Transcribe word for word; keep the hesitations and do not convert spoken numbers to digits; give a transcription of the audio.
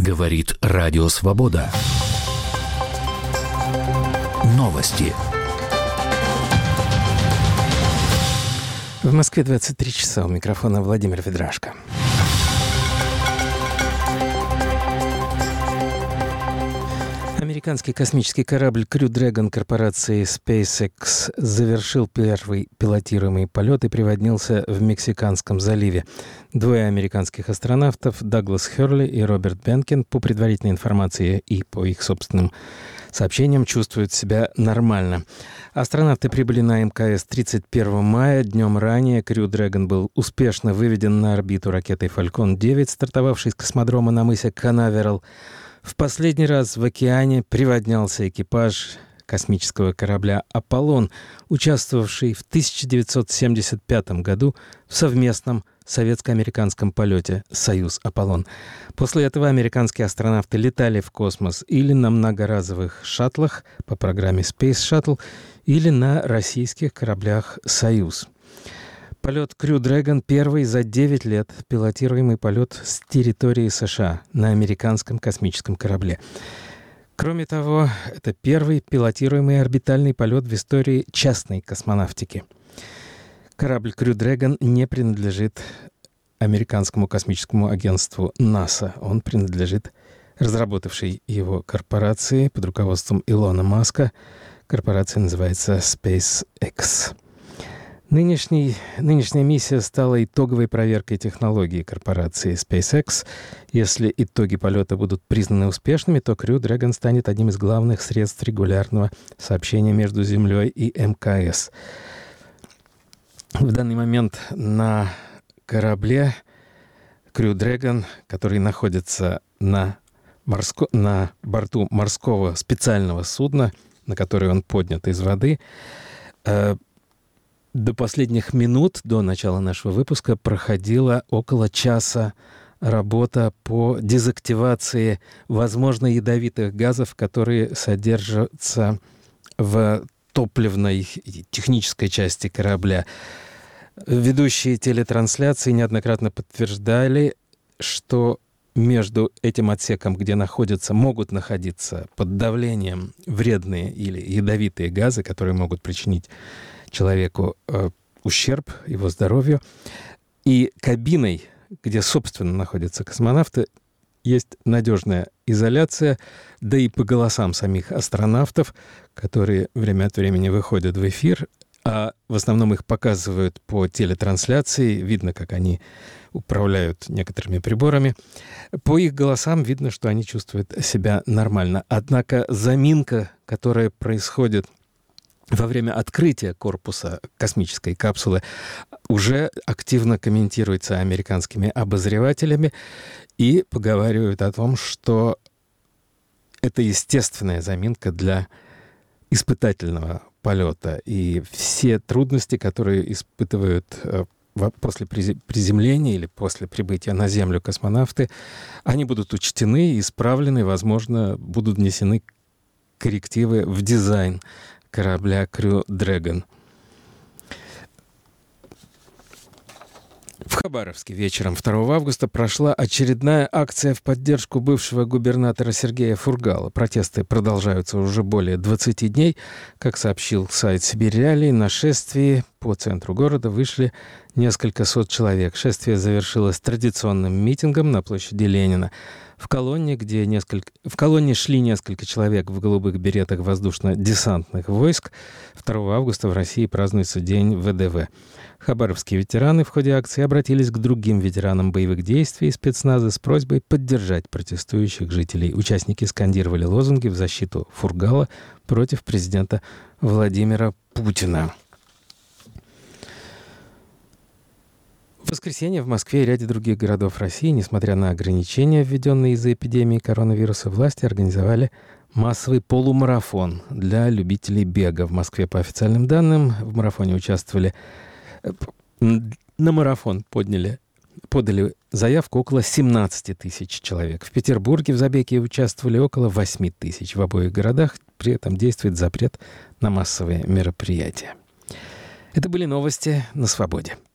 Говорит Радио Свобода. Новости. В Москве двадцать три часа. У микрофона Владимир Ведрашко. Американский космический корабль Crew Dragon корпорации SpaceX завершил первый пилотируемый полет и приводнился в Мексиканском заливе. Двое американских астронавтов, Даглас Херли и Роберт Бенкин, по предварительной информации и по их собственным сообщениям, чувствуют себя нормально. Астронавты прибыли на МКС тридцать первого мая. Днем ранее Crew Dragon был успешно выведен на орбиту ракетой Falcon девять, стартовавшей с космодрома на мысе Канаверал. В последний раз в океане приводнялся экипаж космического корабля «Аполлон», участвовавший в тысяча девятьсот семьдесят пятом году в совместном советско-американском полете «Союз-Аполлон». После этого американские астронавты летали в космос или на многоразовых шаттлах по программе Space Shuttle, или на российских кораблях «Союз». Полет Crew Dragon — первый за девять лет пилотируемый полет с территории США на американском космическом корабле. Кроме того, это первый пилотируемый орбитальный полет в истории частной космонавтики. Корабль Crew Dragon не принадлежит американскому космическому агентству НАСА. Он принадлежит разработавшей его корпорации под руководством Илона Маска. Корпорация называется SpaceX. Нынешний, нынешняя миссия стала итоговой проверкой технологии корпорации SpaceX. Если итоги полета будут признаны успешными, то Crew Dragon станет одним из главных средств регулярного сообщения между Землей и МКС. В данный момент на корабле Crew Dragon, который находится на, морско... на борту морского специального судна, на которое он поднят из воды, э... до последних минут, до начала нашего выпуска, проходила около часа работа по дезактивации, возможно, ядовитых газов, которые содержатся в топливной и технической части корабля. Ведущие телетрансляции неоднократно подтверждали, что между этим отсеком, где находятся, могут находиться под давлением вредные или ядовитые газы, которые могут причинить человеку э, ущерб его здоровью, и кабиной, где, собственно, находятся космонавты, есть надежная изоляция, да и по голосам самих астронавтов, которые время от времени выходят в эфир, а в основном их показывают по телетрансляции, видно, как они управляют некоторыми приборами. По их голосам видно, что они чувствуют себя нормально. Однако заминка, которая происходит во время открытия корпуса космической капсулы, уже активно комментируется американскими обозревателями и поговаривают о том, что это естественная заминка для испытательного полета. И все трудности, которые испытывают после приземления или после прибытия на Землю космонавты, они будут учтены, исправлены, возможно, будут внесены коррективы в дизайн корабля Crew Dragon. В Хабаровске вечером второго августа прошла очередная акция в поддержку бывшего губернатора Сергея Фургала. Протесты продолжаются уже более двадцати дней. Как сообщил сайт «Сибирь Реалии», на шествие по центру города вышли несколько сот человек. Шествие завершилось традиционным митингом на площади Ленина. В колонне, где несколько... в колонне шли несколько человек в голубых беретах воздушно-десантных войск. второго августа в России празднуется День ВДВ. Хабаровские ветераны в ходе акции обратились к другим ветеранам боевых действий и спецназа с просьбой поддержать протестующих жителей. Участники скандировали лозунги в защиту Фургала против президента Владимира Путина. В воскресенье в Москве и ряде других городов России, несмотря на ограничения, введенные из-за эпидемии коронавируса, власти организовали массовый полумарафон для любителей бега. В Москве, по официальным данным, в марафоне участвовали... На марафон подняли, подали заявку около семнадцать тысяч человек. В Петербурге в забеге участвовали около восемь тысяч. В обоих городах при этом действует запрет на массовые мероприятия. Это были новости на «Свободе».